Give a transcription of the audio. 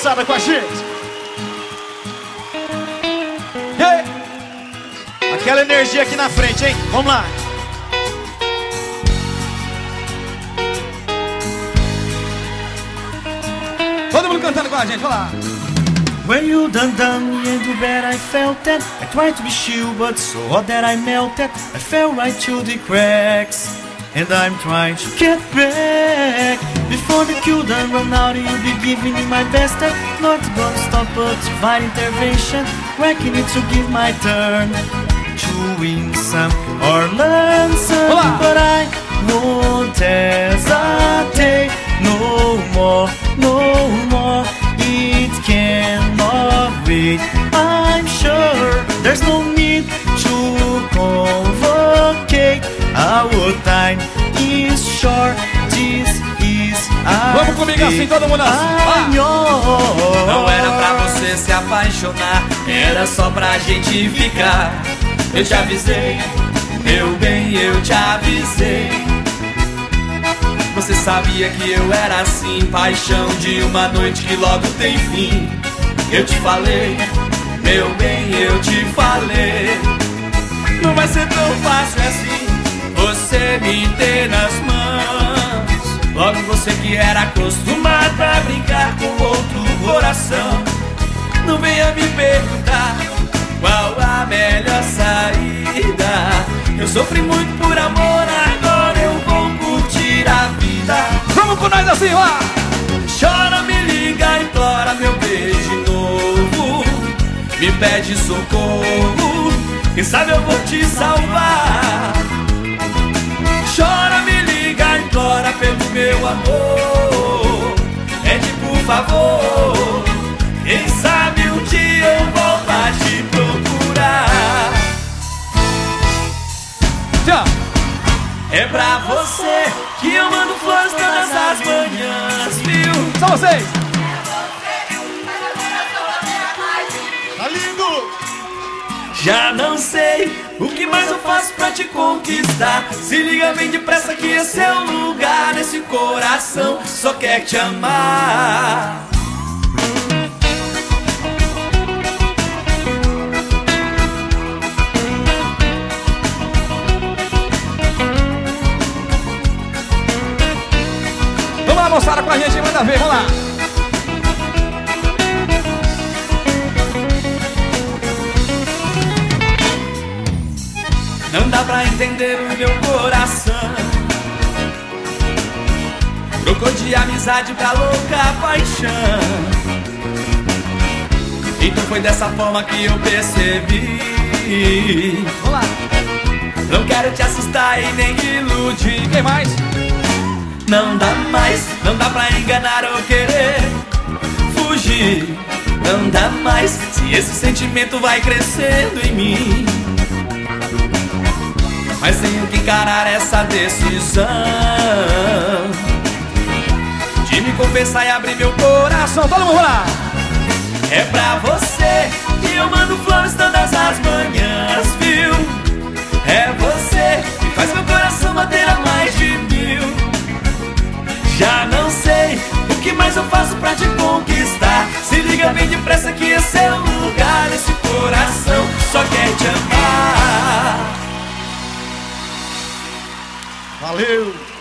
moçada com a gente. E aí? Aquela energia aqui na frente, hein? Vamos lá. Todo mundo cantando com a gente, vamos lá. When you done me and too bad I felt that. I tried to be chill but so hot that I melted. I fell right through the cracks and I'm trying to get back. Before the queue done run out, you'll be giving me my best. I'm not gonna stop but divine intervention. Wrecking it to give my turn to win some or learn some. But I won't hesitate no more, no more. It cannot wait. I'm sure there's no need to convocate. Our time is short. This is our Vamos comigo assim, todo mundo assim. Não era pra você se apaixonar, era só pra gente ficar. Eu te avisei, meu bem, eu te avisei. Você sabia que eu era assim, paixão de uma noite que logo tem fim. Eu te falei, meu bem, eu te falei. Não vai ser tão fácil assim, você me ter nas mãos. Logo você que era acostumado a brincar com outro coração. Não venha me perguntar qual a melhor saída. Eu sofri muito por amor, agora eu vou curtir a vida. Vamos com nós assim, lá. Chora, me liga, implora meu beijo de novo. Me pede socorro, quem sabe eu vou te salvar. Chora, me liga, implora pelo meu amor. Pede por favor, quem sabe um dia eu volto a te procurar. Já. É pra você que eu mando flores todas as manhãs, viu? Só vocês. Tá lindo. Já não sei o que mais eu faço pra te conquistar. Se liga bem depressa que esse é o lugar. Esse coração só quer te amar. Vamos lá, moçada, com a gente, manda ver, vamos lá. Não dá pra entender o meu coração. Trocou de amizade pra louca paixão. Então foi dessa forma que eu percebi. Vamos lá. Não quero te assustar e nem iludir. Quem mais? Não dá mais, não dá pra enganar ou querer fugir. Não dá mais, se esse sentimento vai crescendo em mim. Mas tenho que encarar essa decisão de me confessar e abrir meu coração. Todo mundo lá. É pra você que eu mando flores todas as manhãs, viu? É você que faz meu coração bater a mais de 1000. Já não sei o que mais eu faço pra te conquistar. Se liga bem depressa que esse é o lugar. Esse coração só quer te amar. Valeu.